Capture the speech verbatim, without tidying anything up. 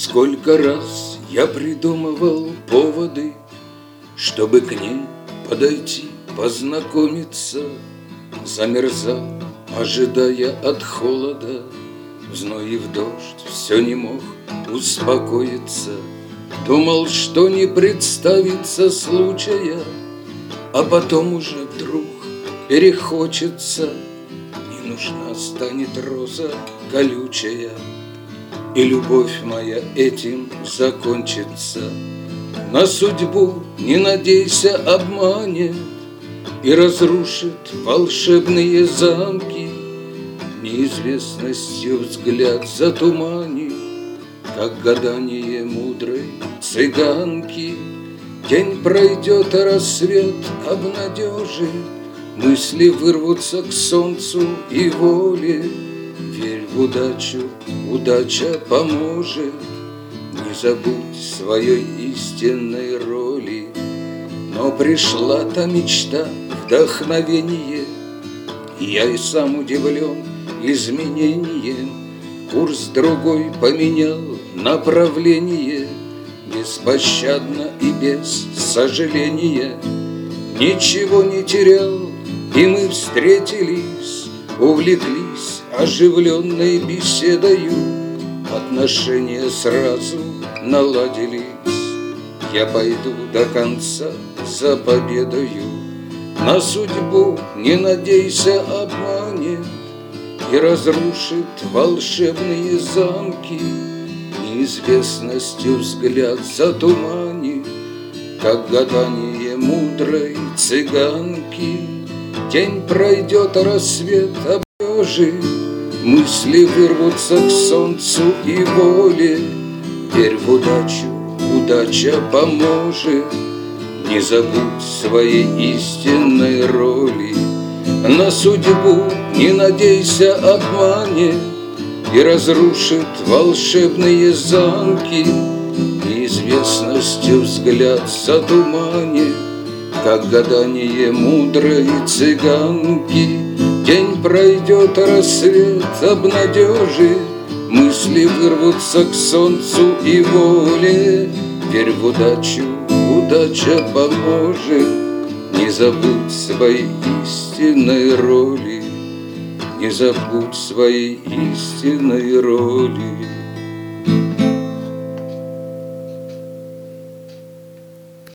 Сколько раз я придумывал поводы, чтобы к ней подойти, познакомиться. Замерзал, ожидая от холода, в зной и в дождь все не мог успокоиться. Думал, что не представится случая, а потом уже вдруг перехочется. Не нужна станет роза колючая, и любовь моя этим закончится. На судьбу не надейся, обманет и разрушит волшебные замки. Неизвестностью взгляд затуманит, как гадание мудрой цыганки. День пройдет, а рассвет обнадежит, мысли вырвутся к солнцу и воле. Верь в удачу, удача поможет, не забудь своей истинной роли. Но пришла та мечта, вдохновение, я и сам удивлен изменением. Курс другой поменял направление, беспощадно и без сожаления. Ничего не терял, и мы встретились, увлеклись оживленной беседою. Отношения сразу наладились, я пойду до конца за победою. На судьбу не надейся, обманет и разрушит волшебные замки. Неизвестностью взгляд затуманит, как гадание мудрой цыганки. День пройдет, а рассвет обнажит, мысли вырвутся к солнцу и воле. Верь в удачу, удача поможет, не забудь своей истинной роли. На судьбу не надейся, обманет и разрушит волшебные замки. Неизвестностью взгляд затуманит, как гадание мудрой цыганки. День пройдет, а рассвет обнадежит, мысли вырвутся к солнцу и воле. Верь в удачу, удача поможет, не забудь своей истинной роли. Не забудь своей истинной роли.